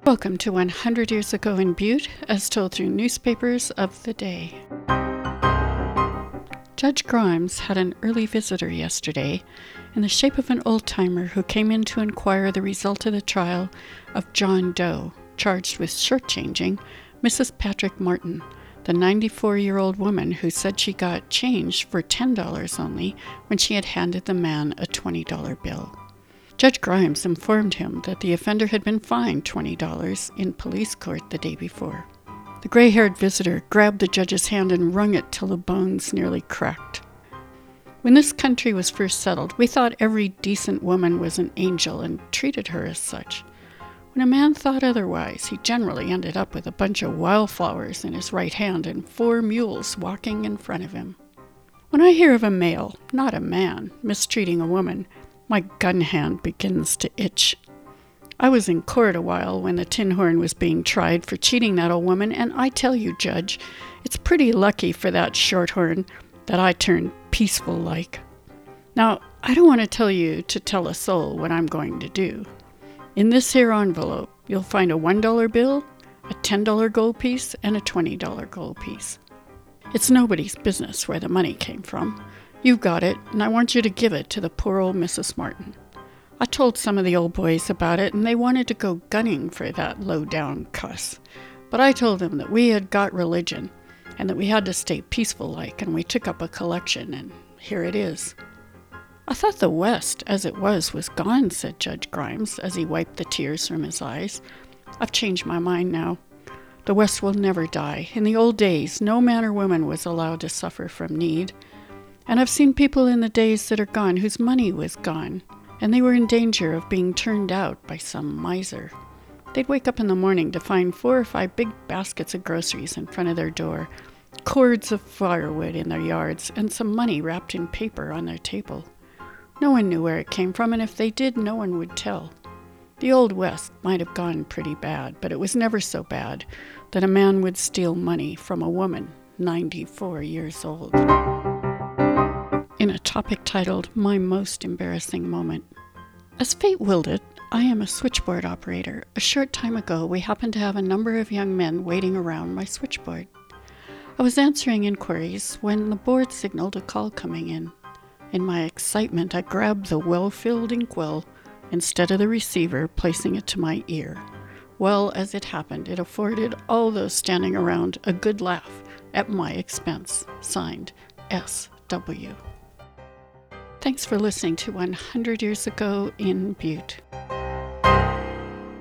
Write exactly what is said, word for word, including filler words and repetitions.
Welcome to one hundred Years Ago in Butte, as told through newspapers of the day. Judge Grimes had an early visitor yesterday in the shape of an old-timer who came in to inquire the result of the trial of John Doe, charged with shortchanging Missus Patrick Martin, the ninety-four-year-old woman who said she got change for ten dollars only when she had handed the man a twenty dollar bill. Judge Grimes informed him that the offender had been fined twenty dollars in police court the day before. The gray-haired visitor grabbed the judge's hand and wrung it till the bones nearly cracked. When this country was first settled, we thought every decent woman was an angel and treated her as such. When a man thought otherwise, he generally ended up with a bunch of wildflowers in his right hand and four mules walking in front of him. When I hear of a male, not a man, mistreating a woman, my gun hand begins to itch. I was in court a while when the tin horn was being tried for cheating that old woman, and I tell you, Judge, it's pretty lucky for that shorthorn that I turned peaceful like. Now, I don't want to tell you to tell a soul what I'm going to do. In this here envelope, you'll find a one dollar bill, a ten dollar gold piece, and a twenty dollar gold piece. It's nobody's business where the money came from. You've got it, and I want you to give it to the poor old Missus Martin. I told some of the old boys about it, and they wanted to go gunning for that low-down cuss. But I told them that we had got religion, and that we had to stay peaceful-like, and we took up a collection, and here it is. I thought the West, as it was, was gone, said Judge Grimes, as he wiped the tears from his eyes. I've changed my mind now. The West will never die. In the old days, no man or woman was allowed to suffer from need. And I've seen people in the days that are gone whose money was gone, and they were in danger of being turned out by some miser. They'd wake up in the morning to find four or five big baskets of groceries in front of their door, cords of firewood in their yards, and some money wrapped in paper on their table. No one knew where it came from, and if they did, no one would tell. The Old West might have gone pretty bad, but it was never so bad that a man would steal money from a woman ninety-four years old. In a topic titled, My Most Embarrassing Moment. As fate willed it, I am a switchboard operator. A short time ago, we happened to have a number of young men waiting around my switchboard. I was answering inquiries when the board signaled a call coming in. In my excitement, I grabbed the well-filled inkwell instead of the receiver, placing it to my ear. Well, as it happened, it afforded all those standing around a good laugh at my expense. Signed, S W Thanks for listening to one hundred Years Ago in Butte.